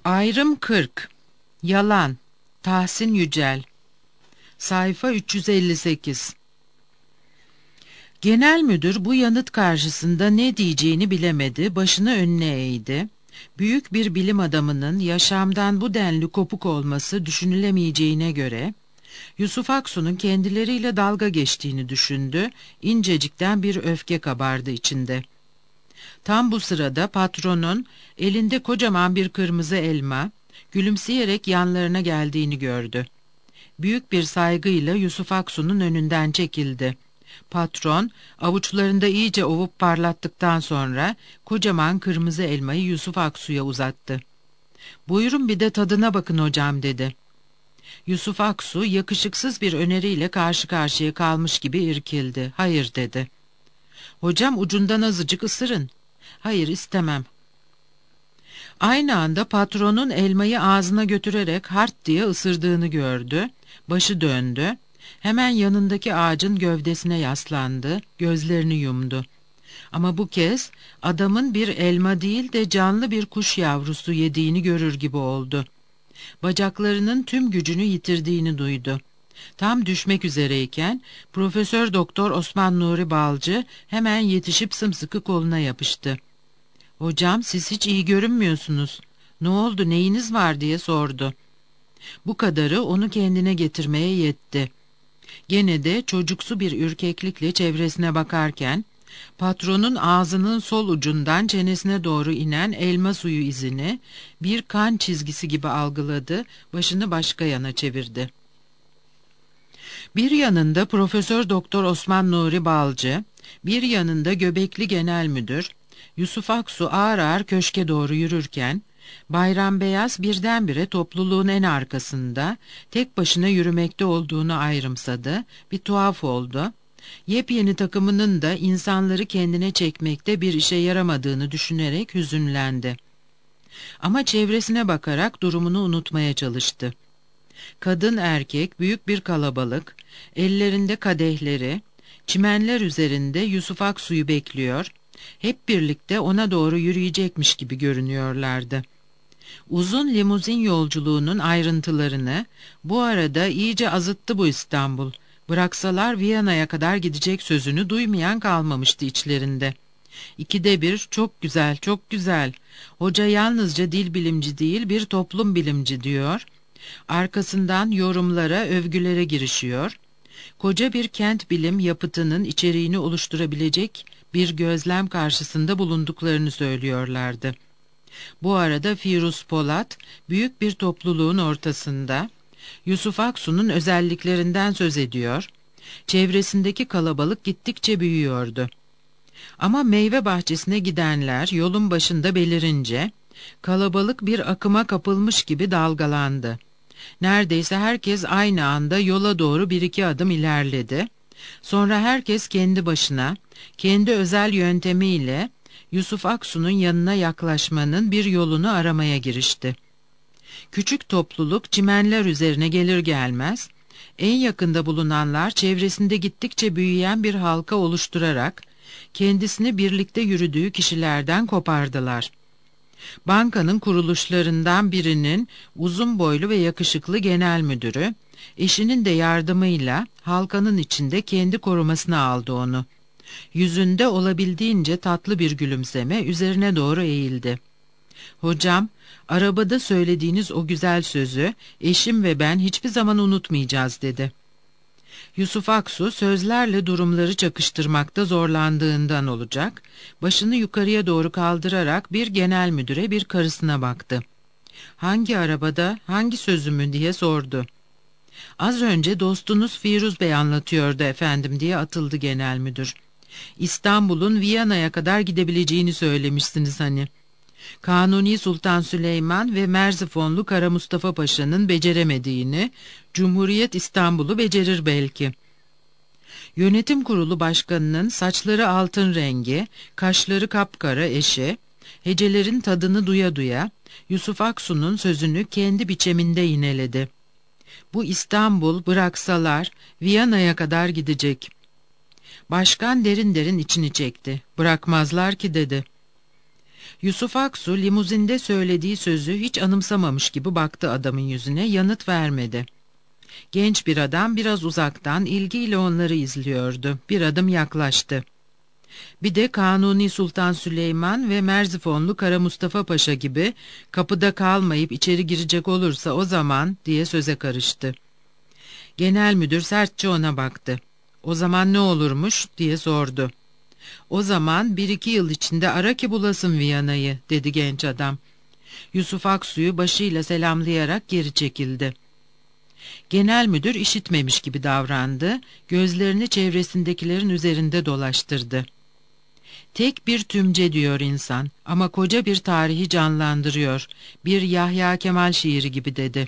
Ayrım 40. Yalan. Tahsin Yücel. Sayfa 358. Genel müdür bu yanıt karşısında ne diyeceğini bilemedi, başını önüne eğdi. Büyük bir bilim adamının yaşamdan bu denli kopuk olması düşünülemeyeceğine göre, Yusuf Aksu'nun kendileriyle dalga geçtiğini düşündü, incecikten bir öfke kabardı içinde. Tam bu sırada patronun elinde kocaman bir kırmızı elma, gülümseyerek yanlarına geldiğini gördü. Büyük bir saygıyla Yusuf Aksu'nun önünden çekildi. Patron, avuçlarında iyice ovup parlattıktan sonra kocaman kırmızı elmayı Yusuf Aksu'ya uzattı. "Buyurun bir de tadına bakın hocam," dedi. Yusuf Aksu yakışıksız bir öneriyle karşı karşıya kalmış gibi irkildi. "Hayır," dedi. "Hocam ucundan azıcık ısırın." "Hayır, istemem." Aynı anda patronun elmayı ağzına götürerek hart diye ısırdığını gördü. Başı döndü. Hemen yanındaki ağacın gövdesine yaslandı, gözlerini yumdu. Ama bu kez adamın bir elma değil de canlı bir kuş yavrusu yediğini görür gibi oldu. Bacaklarının tüm gücünü yitirdiğini duydu. Tam düşmek üzereyken Profesör Doktor Osman Nuri Balcı hemen yetişip sımsıkı koluna yapıştı. "Hocam, siz hiç iyi görünmüyorsunuz. Ne oldu, neyiniz var?" diye sordu. Bu kadarı onu kendine getirmeye yetti. Gene de çocuksu bir ürkeklikle çevresine bakarken, patronun ağzının sol ucundan çenesine doğru inen elma suyu izini bir kan çizgisi gibi algıladı, başını başka yana çevirdi. Bir yanında Profesör Doktor Osman Nuri Balcı, bir yanında göbekli genel müdür, Yusuf Aksu ağır ağır köşke doğru yürürken, Bayram Beyaz birdenbire topluluğun en arkasında, tek başına yürümekte olduğunu ayrımsadı, bir tuhaf oldu. Yepyeni takımının da insanları kendine çekmekte bir işe yaramadığını düşünerek hüzünlendi. Ama çevresine bakarak durumunu unutmaya çalıştı. Kadın erkek büyük bir kalabalık, ellerinde kadehleri, çimenler üzerinde Yusuf Aksu'yu bekliyor, hep birlikte ona doğru yürüyecekmiş gibi görünüyorlardı. Uzun limuzin yolculuğunun ayrıntılarını bu arada iyice azıttı bu İstanbul. Bıraksalar Viyana'ya kadar gidecek sözünü duymayan kalmamıştı içlerinde. İkide bir "çok güzel, çok güzel. Hoca yalnızca dil bilimci değil, bir toplum bilimci," diyor. Arkasından yorumlara, övgülere girişiyor. Koca bir kent bilim yapıtının içeriğini oluşturabilecek bir gözlem karşısında bulunduklarını söylüyorlardı. Bu arada Firuz Polat, büyük bir topluluğun ortasında, Yusuf Aksu'nun özelliklerinden söz ediyor, çevresindeki kalabalık gittikçe büyüyordu. Ama meyve bahçesine gidenler yolun başında belirince, kalabalık bir akıma kapılmış gibi dalgalandı. Neredeyse herkes aynı anda yola doğru bir iki adım ilerledi. Sonra herkes kendi başına, kendi özel yöntemiyle Yusuf Aksu'nun yanına yaklaşmanın bir yolunu aramaya girişti. Küçük topluluk çimenler üzerine gelir gelmez, en yakında bulunanlar çevresinde gittikçe büyüyen bir halka oluşturarak, kendisini birlikte yürüdüğü kişilerden kopardılar. Bankanın kuruluşlarından birinin uzun boylu ve yakışıklı genel müdürü, eşinin de yardımıyla halkanın içinde kendi korumasına aldı onu. Yüzünde olabildiğince tatlı bir gülümseme üzerine doğru eğildi. "Hocam, arabada söylediğiniz o güzel sözü eşim ve ben hiçbir zaman unutmayacağız," dedi. Yusuf Aksu sözlerle durumları çakıştırmakta zorlandığından olacak, başını yukarıya doğru kaldırarak bir genel müdüre bir karısına baktı. "Hangi arabada, hangi sözümü?" diye sordu. "Az önce dostunuz Firuz Bey anlatıyordu efendim," diye atıldı genel müdür. "İstanbul'un Viyana'ya kadar gidebileceğini söylemişsiniz hani. Kanuni Sultan Süleyman ve Merzifonlu Kara Mustafa Paşa'nın beceremediğini, Cumhuriyet İstanbul'u becerir belki." Yönetim kurulu başkanının saçları altın rengi, kaşları kapkara eşi, hecelerin tadını duya duya, Yusuf Aksu'nun sözünü kendi biçeminde yineledi. "Bu İstanbul bıraksalar Viyana'ya kadar gidecek." Başkan derin derin içini çekti. "Bırakmazlar ki," dedi. Yusuf Aksu limuzinde söylediği sözü hiç anımsamamış gibi baktı adamın yüzüne, yanıt vermedi. Genç bir adam biraz uzaktan ilgiyle onları izliyordu. Bir adım yaklaştı. Bir de Kanuni Sultan Süleyman ve Merzifonlu Kara Mustafa Paşa gibi kapıda kalmayıp içeri girecek olursa o zaman diye söze karıştı. Genel müdür sertçe ona baktı. O zaman ne olurmuş diye sordu. O zaman 1-2 yıl içinde ara ki bulasın Viyana'yı dedi genç adam. Yusuf Aksu'yu başıyla selamlayarak geri çekildi. Genel müdür işitmemiş gibi davrandı, gözlerini çevresindekilerin üzerinde dolaştırdı. Tek bir tümce diyor insan ama koca bir tarihi canlandırıyor, bir Yahya Kemal şiiri gibi dedi.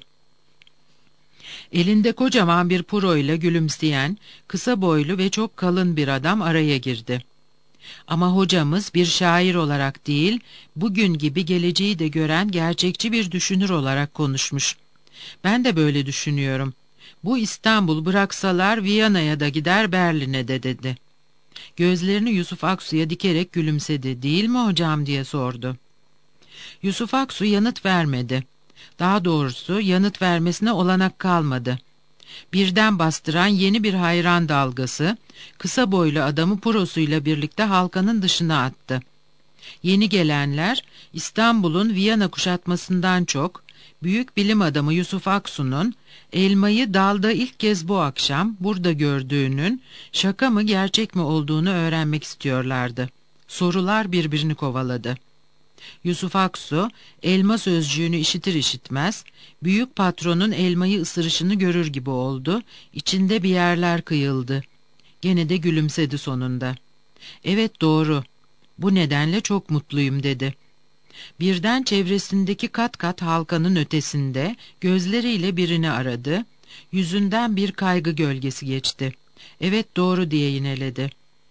Elinde kocaman bir puro ile gülümseyen, kısa boylu ve çok kalın bir adam araya girdi. Ama hocamız bir şair olarak değil, bugün gibi geleceği de gören gerçekçi bir düşünür olarak konuşmuş. Ben de böyle düşünüyorum. Bu İstanbul bıraksalar Viyana'ya da gider Berlin'e de dedi. Gözlerini Yusuf Aksu'ya dikerek gülümsedi. Değil mi hocam diye sordu. Yusuf Aksu yanıt vermedi. Daha doğrusu yanıt vermesine olanak kalmadı. Birden bastıran yeni bir hayran dalgası, kısa boylu adamı purosuyla birlikte halkanın dışına attı. Yeni gelenler İstanbul'un Viyana kuşatmasından çok, büyük bilim adamı Yusuf Aksu'nun elmayı dalda ilk kez bu akşam burada gördüğünün şaka mı gerçek mi olduğunu öğrenmek istiyorlardı. Sorular birbirini kovaladı. Yusuf Aksu elma sözcüğünü işitir işitmez büyük patronun elmayı ısırışını görür gibi oldu, içinde bir yerler kıyıldı. Gene de gülümsedi sonunda. Evet doğru, bu nedenle çok mutluyum dedi. Birden çevresindeki kat kat halkanın ötesinde gözleriyle birini aradı, yüzünden bir kaygı gölgesi geçti. Evet doğru diye yineledi.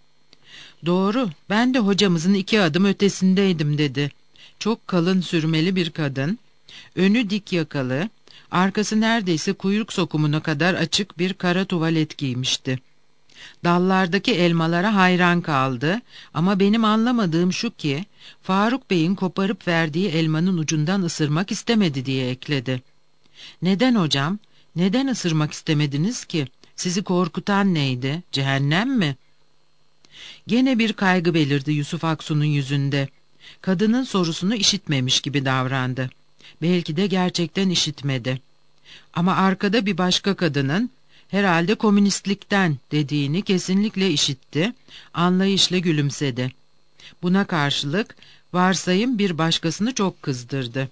Doğru, ben de hocamızın 2 adım ötesindeydim dedi. Çok kalın sürmeli bir kadın, önü dik yakalı, arkası neredeyse kuyruk sokumuna kadar açık bir kara tuvalet giymişti. Dallardaki elmalara hayran kaldı ama benim anlamadığım şu ki, Faruk Bey'in koparıp verdiği elmanın ucundan ısırmak istemedi diye ekledi. Neden hocam? Neden ısırmak istemediniz ki? Sizi korkutan neydi? Cehennem mi? Gene bir kaygı belirdi Yusuf Aksu'nun yüzünde. Kadının sorusunu işitmemiş gibi davrandı. Belki de gerçekten işitmedi. Ama arkada bir başka kadının, herhalde komünistlikten dediğini kesinlikle işitti, anlayışla gülümsedi. Buna karşılık varsayım bir başkasını çok kızdırdı.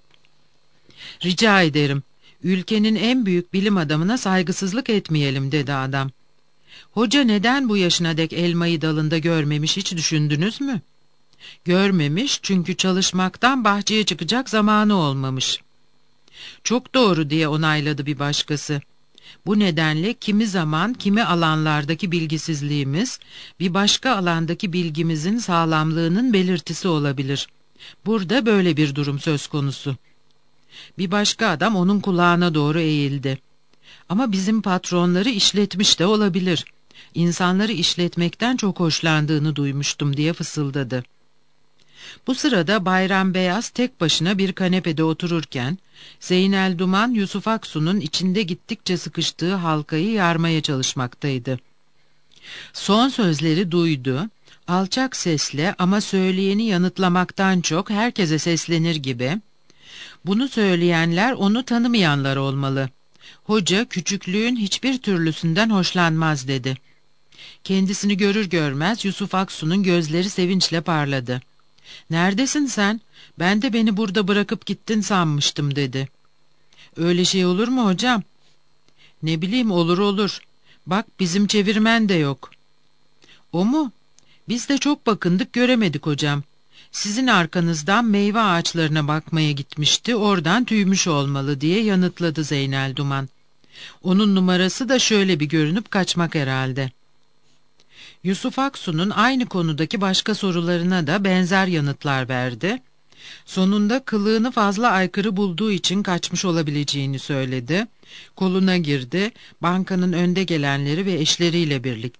Rica ederim, ülkenin en büyük bilim adamına saygısızlık etmeyelim dedi adam. Hoca neden bu yaşına dek elmayı dalında görmemiş hiç düşündünüz mü? Görmemiş çünkü çalışmaktan bahçeye çıkacak zamanı olmamış. Çok doğru diye onayladı bir başkası. Bu nedenle kimi zaman kimi alanlardaki bilgisizliğimiz bir başka alandaki bilgimizin sağlamlığının belirtisi olabilir. Burada böyle bir durum söz konusu. Bir başka adam onun kulağına doğru eğildi. Ama bizim patronları işletmiş de olabilir. İnsanları işletmekten çok hoşlandığını duymuştum diye fısıldadı. Bu sırada Bayram Beyaz tek başına bir kanepede otururken, Zeynel Duman Yusuf Aksu'nun içinde gittikçe sıkıştığı halkayı yarmaya çalışmaktaydı. Son sözleri duydu, alçak sesle ama söyleyeni yanıtlamaktan çok herkese seslenir gibi, "Bunu söyleyenler onu tanımayanlar olmalı. Hoca küçüklüğün hiçbir türlüsünden hoşlanmaz" dedi. Kendisini görür görmez Yusuf Aksu'nun gözleri sevinçle parladı. "Neredesin sen? Ben de beni burada bırakıp gittin sanmıştım" dedi. "Öyle şey olur mu hocam?" "Ne bileyim, olur olur. Bak bizim çevirmen de yok." "O mu? Biz de çok bakındık göremedik hocam. Sizin arkanızdan meyve ağaçlarına bakmaya gitmişti, oradan tüymüş olmalı" diye yanıtladı Zeynel Duman. "Onun numarası da şöyle bir görünüp kaçmak herhalde." Yusuf Aksu'nun aynı konudaki başka sorularına da benzer yanıtlar verdi. Sonunda kılığını fazla aykırı bulduğu için kaçmış olabileceğini söyledi. Koluna girdi, bankanın önde gelenleri ve eşleriyle birlikte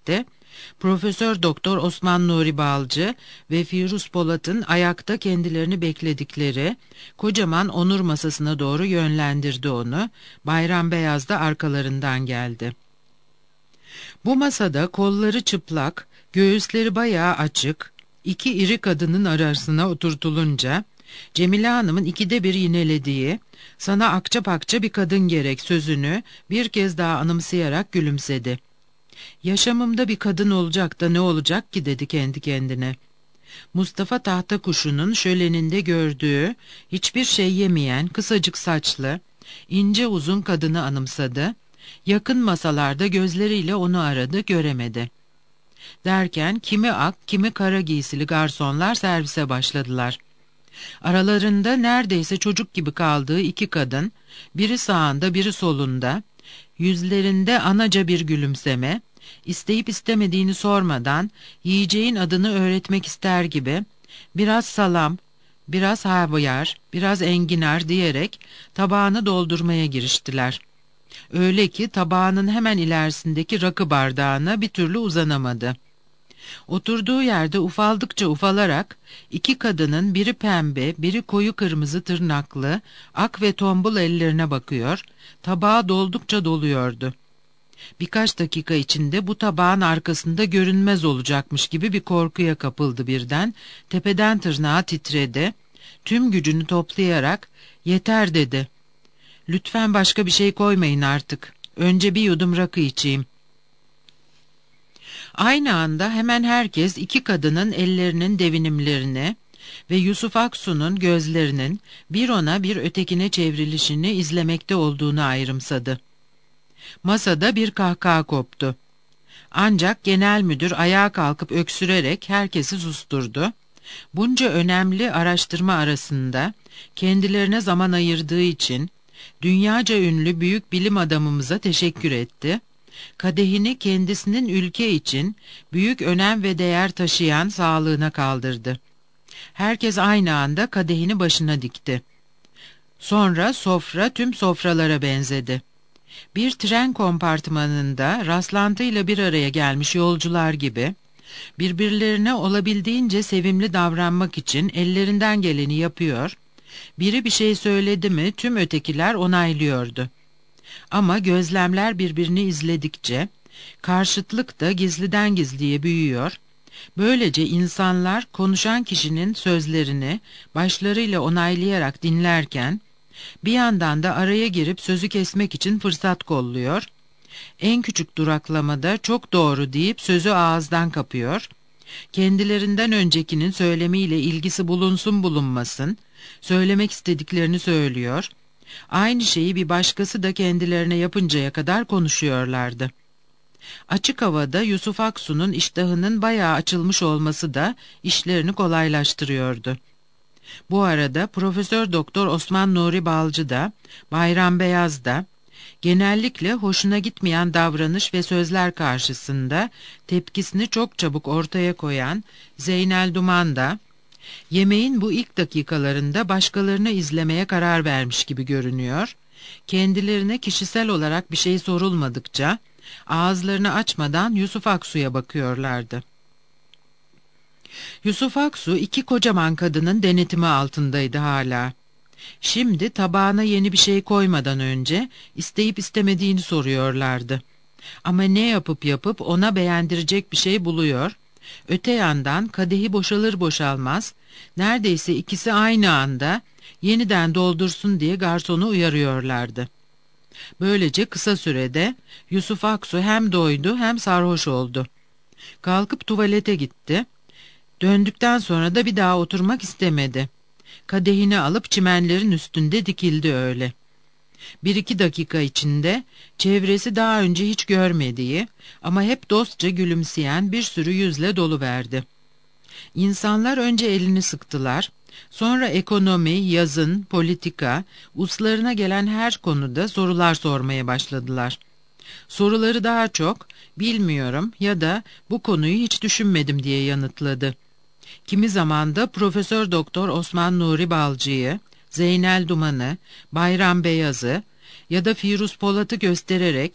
Profesör Doktor Osman Nuri Balcı ve Firuz Polat'ın ayakta kendilerini bekledikleri kocaman onur masasına doğru yönlendirdi onu. Bayram Beyaz da arkalarından geldi. Bu masada kolları çıplak, göğüsleri bayağı açık, iki iri kadının arasına oturtulunca Cemile Hanım'ın ikide bir yinelediği "Sana akça pakça bir kadın gerek" sözünü bir kez daha anımsayarak gülümsedi. "Yaşamımda bir kadın olacak da ne olacak ki?" dedi kendi kendine. Mustafa Tahtakuşu'nun şöleninde gördüğü, hiçbir şey yemeyen, kısacık saçlı, ince uzun kadını anımsadı. Yakın masalarda gözleriyle onu aradı, göremedi. Derken kimi ak, kimi kara giysili garsonlar servise başladılar. Aralarında neredeyse çocuk gibi kaldığı iki kadın, biri sağında biri solunda, yüzlerinde anaca bir gülümseme, isteyip istemediğini sormadan yiyeceğin adını öğretmek ister gibi biraz salam, biraz havyar, biraz enginar diyerek tabağını doldurmaya giriştiler. Öyle ki tabağının hemen ilerisindeki rakı bardağına bir türlü uzanamadı. Oturduğu yerde ufaldıkça ufalarak iki kadının biri pembe, biri koyu kırmızı tırnaklı, ak ve tombul ellerine bakıyor, tabağı doldukça doluyordu. Birkaç dakika içinde bu tabağın arkasında görünmez olacakmış gibi bir korkuya kapıldı birden, tepeden tırnağa titredi, tüm gücünü toplayarak "Yeter" dedi. "Lütfen başka bir şey koymayın artık, önce bir yudum rakı içeyim." Aynı anda hemen herkes iki kadının ellerinin devinimlerini ve Yusuf Aksu'nun gözlerinin bir ona bir ötekine çevrilişini izlemekte olduğunu ayrımsadı. Masada bir kahkaha koptu. Ancak genel müdür ayağa kalkıp öksürerek herkesi susturdu. Bunca önemli araştırma arasında kendilerine zaman ayırdığı için dünyaca ünlü büyük bilim adamımıza teşekkür etti. Kadehini kendisinin ülke için büyük önem ve değer taşıyan sağlığına kaldırdı. Herkes aynı anda kadehini başına dikti. Sonra sofra tüm sofralara benzedi. Bir tren kompartımanında rastlantıyla bir araya gelmiş yolcular gibi birbirlerine olabildiğince sevimli davranmak için ellerinden geleni yapıyor, biri bir şey söyledi mi tüm ötekiler onaylıyordu. Ama gözlemler birbirini izledikçe karşıtlık da gizliden gizliye büyüyor, böylece insanlar konuşan kişinin sözlerini başlarıyla onaylayarak dinlerken bir yandan da araya girip sözü kesmek için fırsat kolluyor, en küçük duraklamada "çok doğru" deyip sözü ağızdan kapıyor, kendilerinden öncekinin söylemiyle ilgisi bulunsun bulunmasın, söylemek istediklerini söylüyor, aynı şeyi bir başkası da kendilerine yapıncaya kadar konuşuyorlardı. Açık havada Yusuf Aksu'nun iştahının bayağı açılmış olması da işlerini kolaylaştırıyordu. Bu arada Profesör Doktor Osman Nuri Balcı da, Bayram Beyaz da, genellikle hoşuna gitmeyen davranış ve sözler karşısında tepkisini çok çabuk ortaya koyan Zeynel Duman da, yemeğin bu ilk dakikalarında başkalarını izlemeye karar vermiş gibi görünüyor, kendilerine kişisel olarak bir şey sorulmadıkça ağızlarını açmadan Yusuf Aksu'ya bakıyorlardı. Yusuf Aksu iki kocaman kadının denetimi altındaydı hala. Şimdi tabağına yeni bir şey koymadan önce isteyip istemediğini soruyorlardı. Ama ne yapıp ona beğendirecek bir şey buluyor, öte yandan kadehi boşalır boşalmaz neredeyse ikisi aynı anda yeniden doldursun diye garsonu uyarıyorlardı. Böylece kısa sürede Yusuf Aksu hem doydu hem sarhoş oldu. Kalkıp tuvalete gitti. Döndükten sonra da bir daha oturmak istemedi. Kadehini alıp çimenlerin üstünde dikildi öyle. 1-2 dakika içinde çevresi daha önce hiç görmediği ama hep dostça gülümseyen bir sürü yüzle doluverdi. İnsanlar önce elini sıktılar, sonra ekonomi, yazın, politika, uslarına gelen her konuda sorular sormaya başladılar. Soruları daha çok "bilmiyorum" ya da "bu konuyu hiç düşünmedim" diye yanıtladı. Kimi zaman da Profesör Doktor Osman Nuri Balcı'yı, Zeynel Duman'ı, Bayram Beyaz'ı ya da Firuz Polat'ı göstererek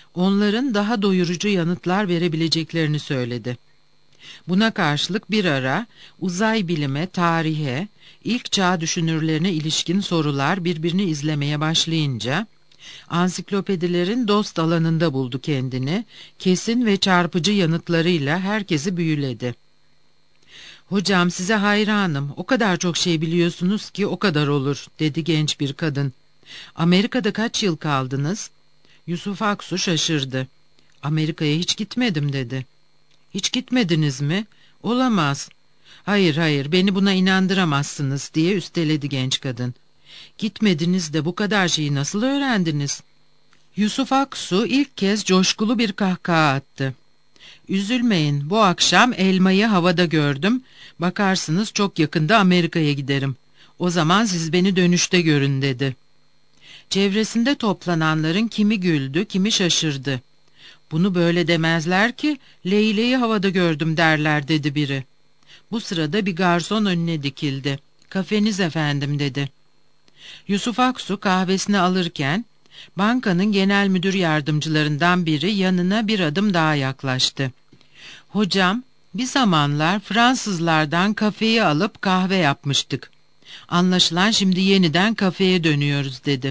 onların daha doyurucu yanıtlar verebileceklerini söyledi. Buna karşılık bir ara uzay bilime, tarihe, ilk çağ düşünürlerine ilişkin sorular birbirini izlemeye başlayınca, ansiklopedilerin dost alanında buldu kendini, kesin ve çarpıcı yanıtlarıyla herkesi büyüledi. "Hocam, size hayranım, o kadar çok şey biliyorsunuz ki o kadar olur," dedi genç bir kadın. "Amerika'da kaç yıl kaldınız?" Yusuf Aksu şaşırdı. "Amerika'ya hiç gitmedim," dedi. "Hiç gitmediniz mi? Olamaz." Hayır hayır, beni buna inandıramazsınız," diye üsteledi genç kadın. "Gitmediniz de bu kadar şeyi nasıl öğrendiniz?" Yusuf Aksu ilk kez coşkulu bir kahkaha attı. "Üzülmeyin, bu akşam elmayı havada gördüm. Bakarsınız çok yakında Amerika'ya giderim. O zaman siz beni dönüşte görün," dedi. Çevresinde toplananların kimi güldü, kimi şaşırdı. "Bunu böyle demezler ki, leyleği havada gördüm derler," dedi biri. Bu sırada bir garson önüne dikildi. "Kafeniz efendim," dedi. Yusuf Aksu kahvesini alırken, bankanın genel müdür yardımcılarından biri yanına bir adım daha yaklaştı. "Hocam, bir zamanlar Fransızlardan kafeyi alıp kahve yapmıştık. Anlaşılan şimdi yeniden kafeye dönüyoruz," dedi.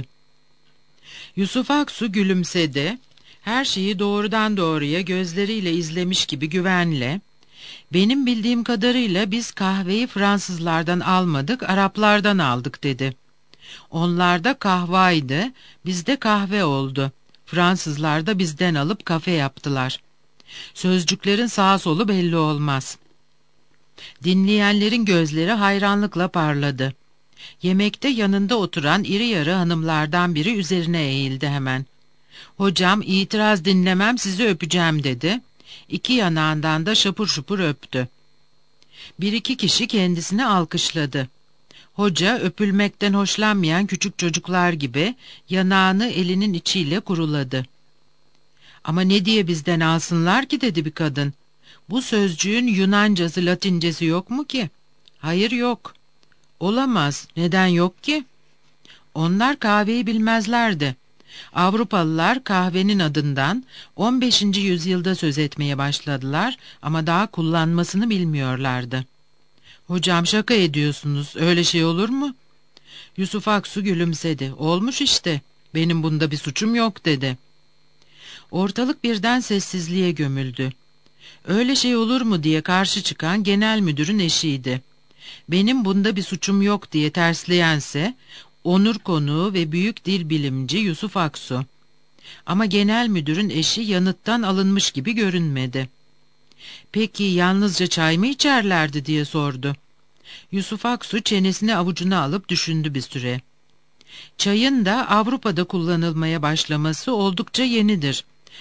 Yusuf Aksu gülümsedi. Her şeyi doğrudan doğruya gözleriyle izlemiş gibi güvenle, "Benim bildiğim kadarıyla biz kahveyi Fransızlardan almadık, Araplardan aldık," dedi. "Onlarda kahvaydı, bizde kahve oldu. Fransızlar da bizden alıp kafe yaptılar. Sözcüklerin sağa solu belli olmaz." Dinleyenlerin gözleri hayranlıkla parladı. Yemekte yanında oturan iri yarı hanımlardan biri üzerine eğildi hemen. "Hocam, itiraz dinlemem, sizi öpeceğim," dedi. İki yanağından da şapur şupur öptü. Bir iki kişi kendisini alkışladı. Hoca öpülmekten hoşlanmayan küçük çocuklar gibi yanağını elinin içiyle kuruladı. "Ama ne diye bizden alsınlar ki?" dedi bir kadın. "Bu sözcüğün Yunancası, Latincesi yok mu ki?" "Hayır, yok." "Olamaz. Neden yok ki?" "Onlar kahveyi bilmezlerdi. Avrupalılar kahvenin adından 15. yüzyılda söz etmeye başladılar ama daha kullanmasını bilmiyorlardı." "Hocam, şaka ediyorsunuz. Öyle şey olur mu?" Yusuf Aksu gülümsedi. "Olmuş işte. Benim bunda bir suçum yok," dedi. Ortalık birden sessizliğe gömüldü. "Öyle şey olur mu?" diye karşı çıkan genel müdürün eşiydi. "Benim bunda bir suçum yok," diye tersleyense onur konuğu ve büyük dil bilimci Yusuf Aksu. Ama genel müdürün eşi yanıttan alınmış gibi görünmedi. "Peki yalnızca çay mı içerlerdi?" diye sordu. Yusuf Aksu çenesini avucuna alıp düşündü bir süre. "Çayın da Avrupa'da kullanılmaya başlaması oldukça yenidir.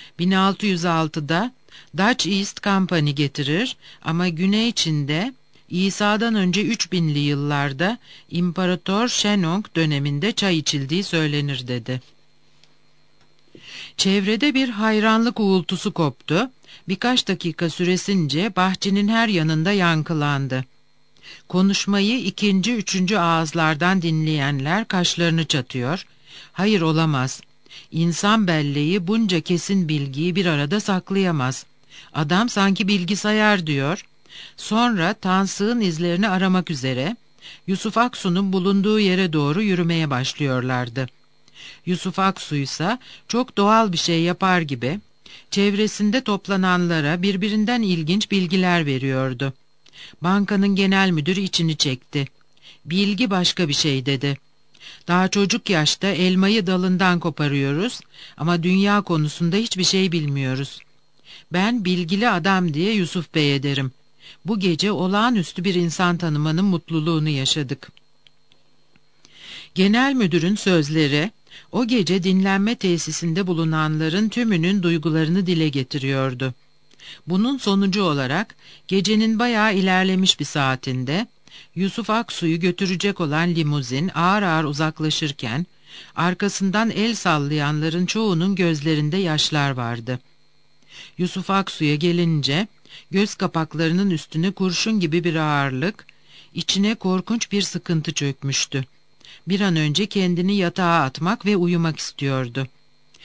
1606'da Dutch East Company getirir ama Güney Çin'de İsa'dan önce 3000'li yıllarda İmparator Shennong döneminde çay içildiği söylenir," dedi. Çevrede bir hayranlık uğultusu koptu. Birkaç dakika süresince bahçenin her yanında yankılandı. Konuşmayı ikinci, üçüncü ağızlardan dinleyenler kaşlarını çatıyor. "Hayır, olamaz. İnsan belleği bunca kesin bilgiyi bir arada saklayamaz. Adam sanki bilgisayar," diyor. Sonra Tansık'ın izlerini aramak üzere Yusuf Aksu'nun bulunduğu yere doğru yürümeye başlıyorlardı. Yusuf Aksu ise çok doğal bir şey yapar gibi çevresinde toplananlara birbirinden ilginç bilgiler veriyordu. Bankanın genel müdürü içini çekti. "Bilgi başka bir şey," dedi. "Daha çocuk yaşta elmayı dalından koparıyoruz ama dünya konusunda hiçbir şey bilmiyoruz. Ben bilgili adam diye Yusuf Bey'e derim. Bu gece olağanüstü bir insan tanımanın mutluluğunu yaşadık." Genel müdürün sözleri o gece dinlenme tesisinde bulunanların tümünün duygularını dile getiriyordu. Bunun sonucu olarak gecenin bayağı ilerlemiş bir saatinde Yusuf Aksu'yu götürecek olan limuzin ağır ağır uzaklaşırken arkasından el sallayanların çoğunun gözlerinde yaşlar vardı. Yusuf Aksu'ya gelince göz kapaklarının üstüne kurşun gibi bir ağırlık, içine korkunç bir sıkıntı çökmüştü. Bir an önce kendini yatağa atmak ve uyumak istiyordu.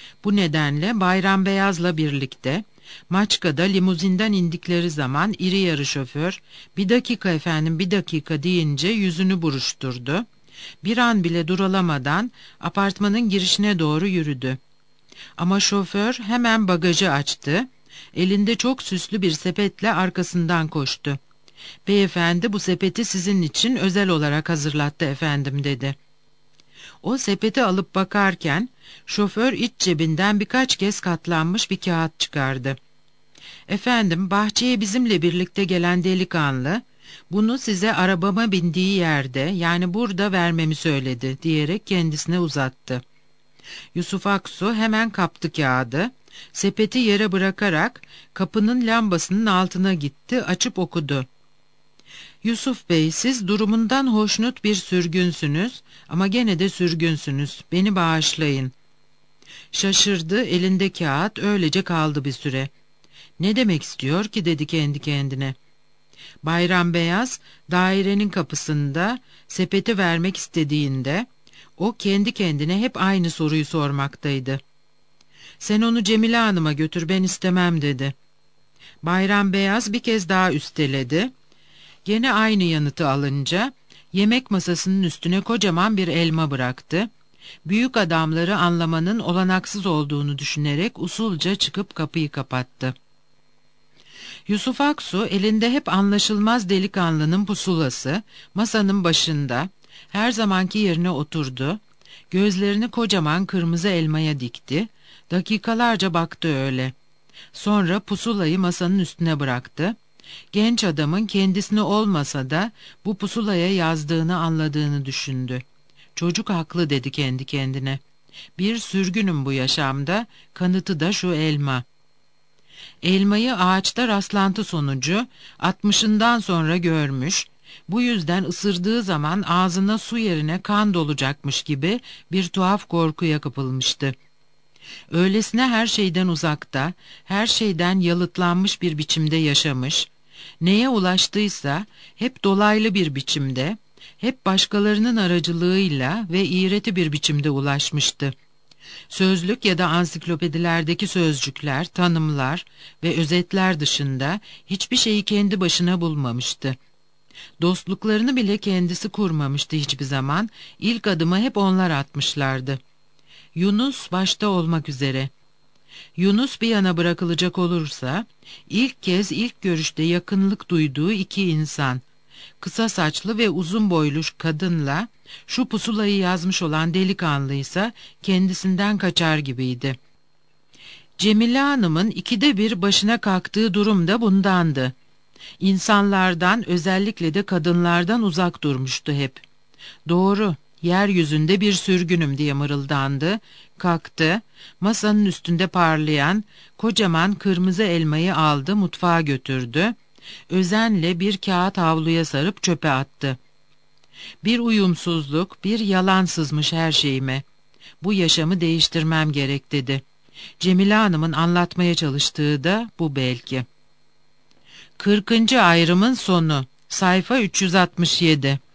Bu nedenle Bayram Beyaz'la birlikte Maçka'da limuzinden indikleri zaman iri yarı şoför "Bir dakika efendim, bir dakika" deyince yüzünü buruşturdu. Bir an bile duralamadan apartmanın girişine doğru yürüdü. Ama şoför hemen bagajı açtı, elinde çok süslü bir sepetle arkasından koştu. "Beyefendi, bu sepeti sizin için özel olarak hazırlattı efendim" dedi. O sepeti alıp bakarken şoför iç cebinden birkaç kez katlanmış bir kağıt çıkardı. "Efendim, bahçeye bizimle birlikte gelen delikanlı bunu size arabama bindiği yerde, yani burada vermemi söyledi" diyerek kendisine uzattı. Yusuf Aksu hemen kaptı kağıdı, sepeti yere bırakarak kapının lambasının altına gitti, açıp okudu. "Yusuf Bey, siz durumundan hoşnut bir sürgünsünüz ama gene de sürgünsünüz. Beni bağışlayın." Şaşırdı, elinde kağıt öylece kaldı bir süre. "Ne demek istiyor ki?" dedi kendi kendine. Bayram Beyaz dairenin kapısında sepeti vermek istediğinde o kendi kendine hep aynı soruyu sormaktaydı. "Sen onu Cemile Hanım'a götür, ben istemem" dedi. Bayram Beyaz bir kez daha üsteledi. Gene aynı yanıtı alınca yemek masasının üstüne kocaman bir elma bıraktı. Büyük adamları anlamanın olanaksız olduğunu düşünerek usulca çıkıp kapıyı kapattı. Yusuf Aksu elinde hep anlaşılmaz delikanlının pusulası, masanın başında her zamanki yerine oturdu. Gözlerini kocaman kırmızı elmaya dikti. Dakikalarca baktı öyle. Sonra pusulayı masanın üstüne bıraktı. Genç adamın kendisini olmasa da bu pusulaya yazdığını anladığını düşündü. "Çocuk haklı" dedi kendi kendine. "Bir sürgünüm bu yaşamda, kanıtı da şu elma." Elmayı ağaçta rastlantı sonucu 60'ından sonra görmüş, bu yüzden ısırdığı zaman ağzına su yerine kan dolacakmış gibi bir tuhaf korkuya kapılmıştı. Öylesine her şeyden uzakta, her şeyden yalıtlanmış bir biçimde yaşamış, neye ulaştıysa hep dolaylı bir biçimde, hep başkalarının aracılığıyla ve iğreti bir biçimde ulaşmıştı. Sözlük ya da ansiklopedilerdeki sözcükler, tanımlar ve özetler dışında hiçbir şeyi kendi başına bulmamıştı. Dostluklarını bile kendisi kurmamıştı hiçbir zaman, ilk adımı hep onlar atmışlardı. Yunus başta olmak üzere. Yunus bir yana bırakılacak olursa, ilk kez ilk görüşte yakınlık duyduğu iki insan, kısa saçlı ve uzun boylu kadınla şu pusulayı yazmış olan delikanlıysa kendisinden kaçar gibiydi. Cemile Hanım'ın 2'de 1 başına kalktığı durum da bundandı. İnsanlardan, özellikle de kadınlardan uzak durmuştu hep. "Doğru, yeryüzünde bir sürgünüm" diye mırıldandı, kalktı, masanın üstünde parlayan kocaman kırmızı elmayı aldı, mutfağa götürdü, özenle bir kağıt havluya sarıp çöpe attı. "Bir uyumsuzluk, bir yalan sızmış her şeyime. Bu yaşamı değiştirmem gerek" dedi. Cemile Hanım'ın anlatmaya çalıştığı da bu belki. 40. ayrımın sonu. Sayfa 367.